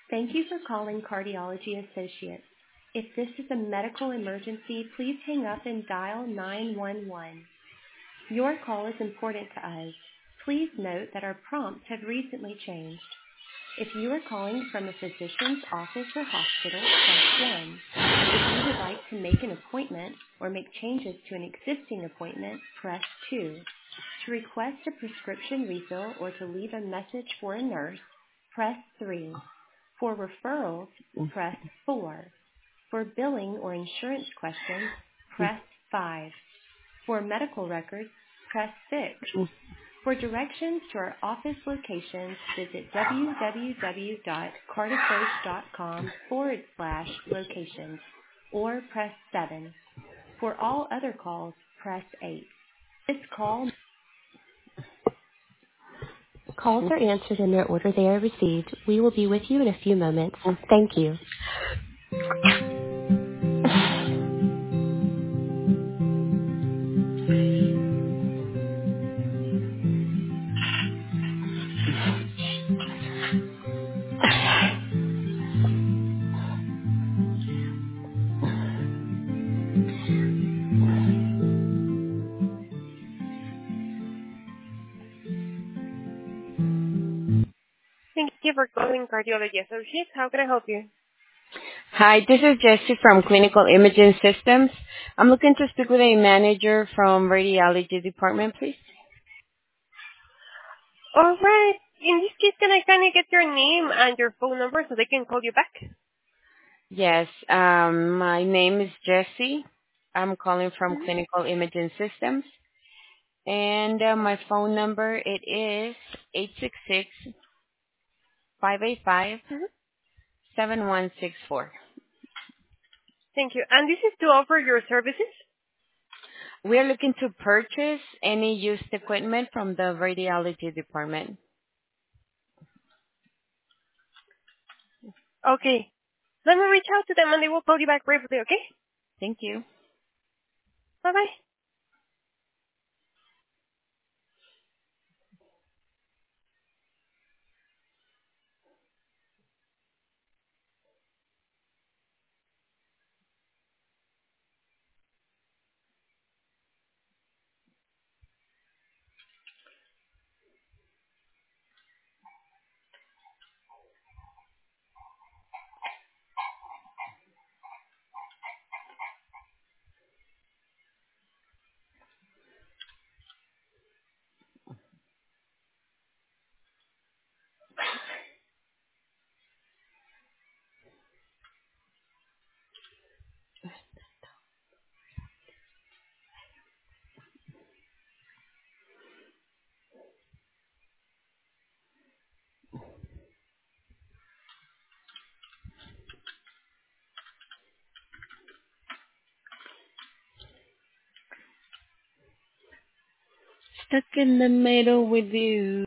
Thank you for calling Cardiology Associates. If this is a medical emergency, please hang up and dial 911. Your call is important to us. Please note that our prompts have recently changed. If you are calling from a physician's office or hospital, press 1. If you would like to make an appointment or make changes to an existing appointment, press 2. To request a prescription refill or to leave a message for a nurse, press 3. For referrals, press 4. For billing or insurance questions, press 5. For medical records, press 6. For directions to our office locations, visit www.cardiacoach.com/locations or press 7. For all other calls, press 8. This calls are answered in the order they are received. We will be with you in a few moments. Thank you. Thank you for calling Cardiology Associates. How can I help you? Hi, this is Jessie from Clinical Imaging Systems. I'm looking to speak with a manager from radiology department, please. All right. In this case, can I kindly get your name and your phone number so they can call you back? Yes, my name is Jessie. I'm calling from Clinical Imaging Systems, and my phone number it is 866-585-7164. Thank you. And this is to offer your services? We are looking to purchase any used equipment from the radiology department. Okay. Let me reach out to them and they will call you back briefly, okay? Thank you. Bye-bye. Stuck in the middle with you.